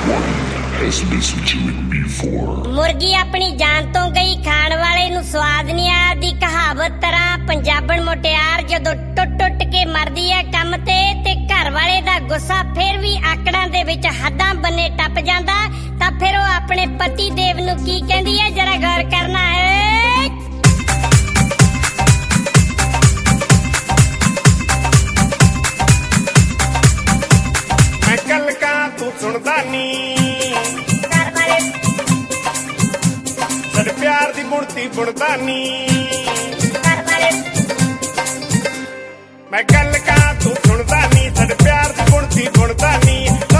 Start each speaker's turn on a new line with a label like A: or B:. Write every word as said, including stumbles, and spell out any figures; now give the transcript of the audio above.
A: मुर्गी अपनी जान तो गई खाण वाले नूं स्वाद नहीं आया दी कहावत तरह पंजाबण मुटियार जदों टुट टुट के मरदी है कम ते ते घर वाले दा गुस्सा फिर भी आकड़ां दे विच हद्दां बन्ने टप जांदा तां फिर ओह अपने पति देव नूं की कहंदी है जरा गौर करना है।
B: मैं गल का तू सुणदा नी प्यार दी बुणती बुणदा नी मैं गल का तू सुणदा नी साडे प्यार दी बुणती बुणदा नी।